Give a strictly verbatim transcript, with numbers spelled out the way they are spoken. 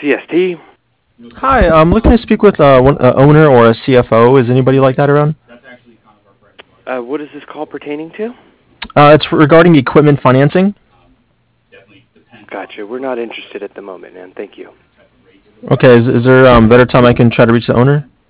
C S T. Hi, I'm looking to speak with uh, one uh, owner or a C F O. Is anybody like that around? Uh, what is this call pertaining to? Uh, it's regarding equipment financing. Gotcha. We're not interested at the moment, man. Thank you. Okay, is, is there um better time I can try to reach the owner?